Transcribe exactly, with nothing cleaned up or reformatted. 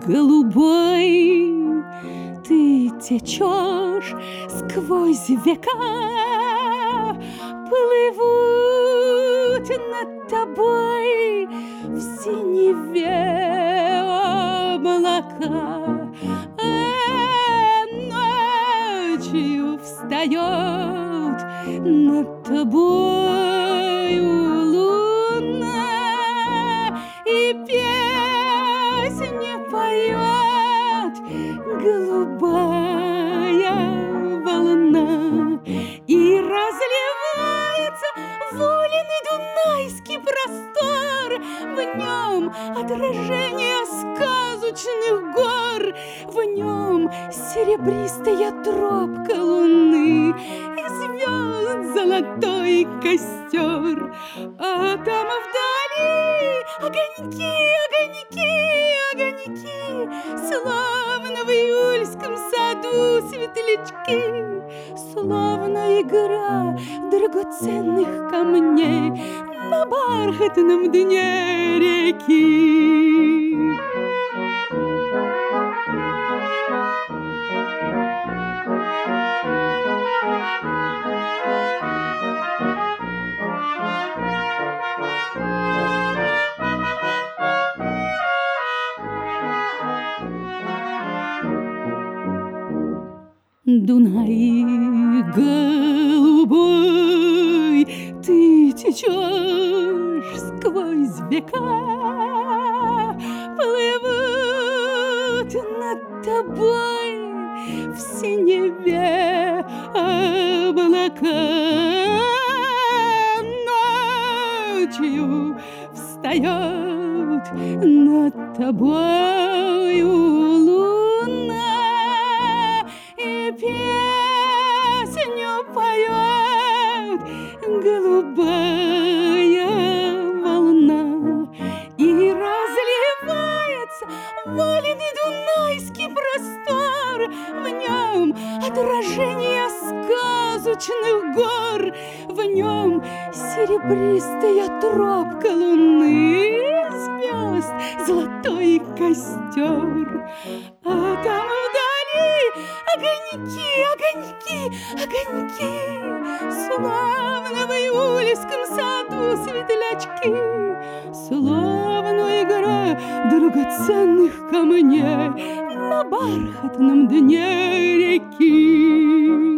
голубой, ты течешь сквозь века, плывут над тобой в синеве облака, а ночью встает над тобою луна и песню поет голубая волна, и разливается воленый дунайский простор, в нем отражение сказочных гор, в нем серебристая тропка луны и звезд золотой костер, а там вдали огоньки, огоньки, огоньки, словно в июльском саду светлячки, словно игра драгоценных камней на бархатном дне реки. Дунай голубой, ты течешь сквозь века, плывут над тобой в синеве облака, ночью встает над тобою луна и песню поет голубая волна, и разливается воленый дунайский простор, в нем отражение сказочных гор, в нем серебристая тропка луны, звезд золотой костер, а там вдали огоньки, огоньки, огоньки, словно в июльском саду светлячки, словно игра драгоценных камней на бархатном дне реки.